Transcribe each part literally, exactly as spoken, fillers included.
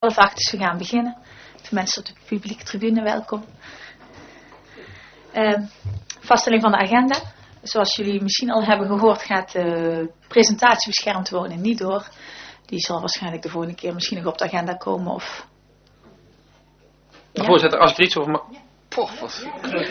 Vaak, dus we gaan beginnen. De mensen op de publieke tribune, welkom. Uh, vaststelling van de agenda. Zoals jullie misschien al hebben gehoord, gaat de presentatie beschermd wonen niet door. Die zal waarschijnlijk de volgende keer misschien nog op de agenda komen. Of... Ja? Voorzitter, als ik er iets over mag... Poh, wat...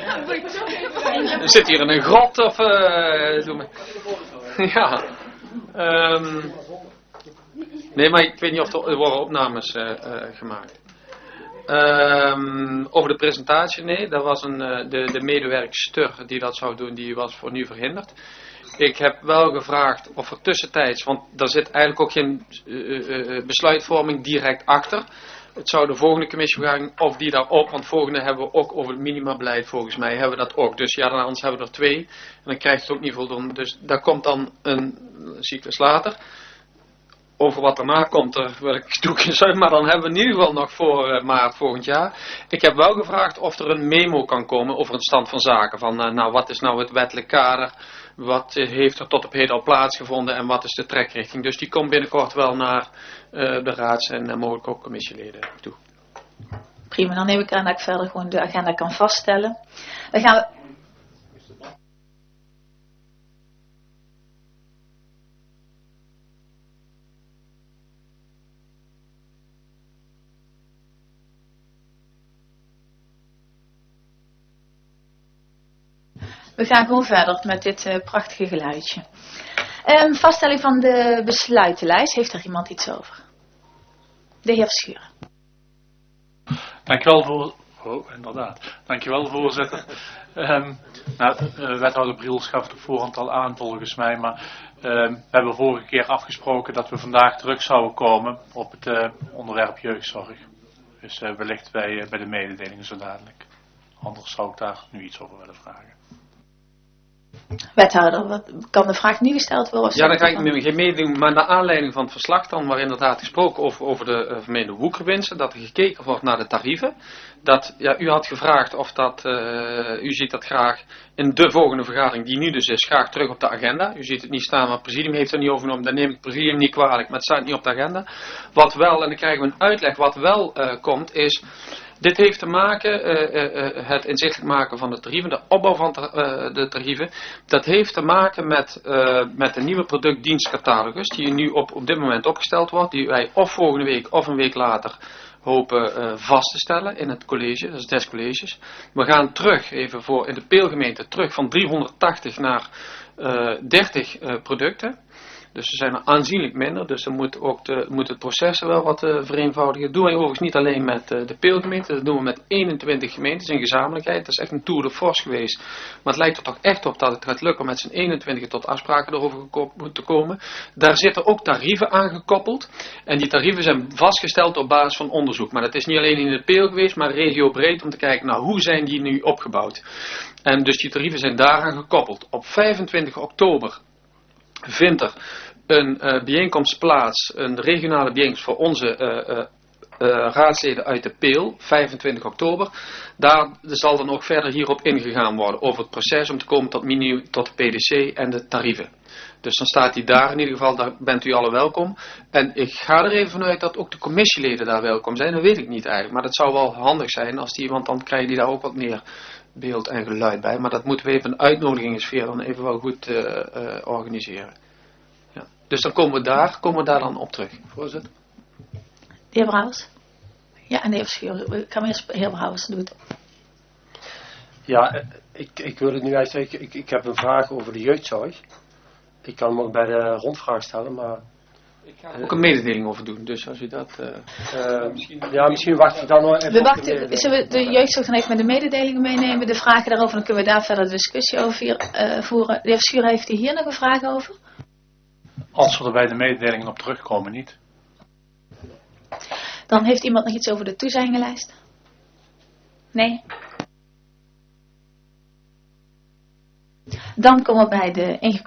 Zit hier in een grot of... Uh, doe me... ja. Um... Nee, maar ik weet niet of er, er worden opnames uh, uh, gemaakt. Um, over de presentatie, nee, dat was een, uh, de, de medewerkster die dat zou doen, die was voor nu verhinderd. Ik heb wel gevraagd of er tussentijds, want daar zit eigenlijk ook geen uh, uh, besluitvorming direct achter. Het zou de volgende commissievergadering of die daarop, want volgende hebben we ook over het minimabeleid volgens mij, hebben we dat ook. Dus ja, dan anders hebben we er twee en dan krijgt het ook niet voldoende. Dus daar komt dan een cyclus later. Over wat daarna komt, daar wil ik toekijken, maar dan hebben we in ieder geval nog voor uh, maart volgend jaar. Ik heb wel gevraagd of er een memo kan komen over een stand van zaken. Van uh, nou, wat is nou het wettelijk kader, wat uh, heeft er tot op heden al plaatsgevonden en wat is de trekrichting. Dus die komt binnenkort wel naar uh, de raads- en uh, mogelijk ook commissieleden toe. Prima, dan neem ik aan dat ik verder gewoon de agenda kan vaststellen. Dan gaan we... We gaan gewoon verder met dit uh, prachtige geluidje. Um, vaststelling van de besluitenlijst. Heeft er iemand iets over? De heer Verschuren. Dankjewel voor... Oh, inderdaad. Dankjewel voorzitter. Um, nou, uh, wethouder Briels gaf het op voorhand al aan volgens mij. Maar um, we hebben vorige keer afgesproken dat we vandaag terug zouden komen op het uh, onderwerp jeugdzorg. Dus uh, wellicht bij, uh, bij de mededelingen zo dadelijk. Anders zou ik daar nu iets over willen vragen. Wethouder, wat, kan de vraag nu gesteld worden? Ja, dan ga ik met geen mededeling, maar naar aanleiding van het verslag dan, waar inderdaad gesproken over, over de uh, vermeende woekerwinsten, dat er gekeken wordt naar de tarieven. Dat, ja, u had gevraagd of dat, uh, u ziet dat graag in de volgende vergadering, die nu dus is, graag terug op de agenda. U ziet het niet staan, maar het presidium heeft er niet overgenomen, dan neem ik het presidium niet kwalijk, maar het staat niet op de agenda. Wat wel, en dan krijgen we een uitleg, wat wel uh, komt is... Dit heeft te maken, uh, uh, uh, het inzichtelijk maken van de tarieven, de opbouw van uh, de tarieven, dat heeft te maken met, uh, met de nieuwe productdienstcatalogus die nu op, op dit moment opgesteld wordt, die wij of volgende week of een week later hopen uh, vast te stellen in het college, dat is des colleges. We gaan terug, even voor in de Peelgemeente, terug van driehonderdtachtig naar uh, dertig uh, producten. Dus er zijn er aanzienlijk minder, dus dan moet, ook de, moet het proces wel wat uh, vereenvoudigen. Dat doen wij overigens niet alleen met uh, de Peelgemeente, dat doen we met eenentwintig gemeentes in gezamenlijkheid. Dat is echt een tour de force geweest. Maar het lijkt er toch echt op dat het gaat lukken om met z'n eenentwintig tot afspraken erover te komen. Daar zitten ook tarieven aan gekoppeld. En die tarieven zijn vastgesteld op basis van onderzoek. Maar dat is niet alleen in de Peel geweest, maar regiobreed om te kijken, nou, hoe zijn die nu opgebouwd. En dus die tarieven zijn daaraan gekoppeld. Op vijfentwintig oktober vindt er een uh, bijeenkomst plaats, een regionale bijeenkomst voor onze uh, uh, uh, raadsleden uit de Peel, vijfentwintig oktober. Daar zal dan ook verder hierop ingegaan worden, over het proces om te komen tot, mini, tot de P D C en de tarieven. Dus dan staat die daar in ieder geval, daar bent u alle welkom. En ik ga er even vanuit dat ook de commissieleden daar welkom zijn, dat weet ik niet eigenlijk. Maar dat zou wel handig zijn, als die, want dan krijgen die daar ook wat meer beeld en geluid bij. Maar dat moeten we even een uitnodigingssfeer dan even wel goed uh, uh, organiseren. Ja. Dus dan komen we daar, komen we daar dan op terug. Voorzitter. De heer Brouwers. Ja, en de heer Verschuren. Ik ga maar eerst de heer Brouwers doen. Ja, ik, ik wil het nu eigenlijk, ik, ik heb een vraag over de jeugdzorg. Ik kan hem ook bij de rondvraag stellen, maar... Ik ga er ook een mededeling over doen, dus als u dat... Uh, uh, misschien... Ja, misschien wacht ik dan nog even. We wachten, zullen we de jeugdzorg dan even met de mededelingen meenemen, de vragen daarover, dan kunnen we daar verder de discussie over uh, voeren. De heer Verschuren, heeft u hier nog een vraag over? Als we er bij de mededelingen op terugkomen, niet. Dan heeft iemand nog iets over de toezeggingenlijst? Nee? Dan komen we bij de ingekomen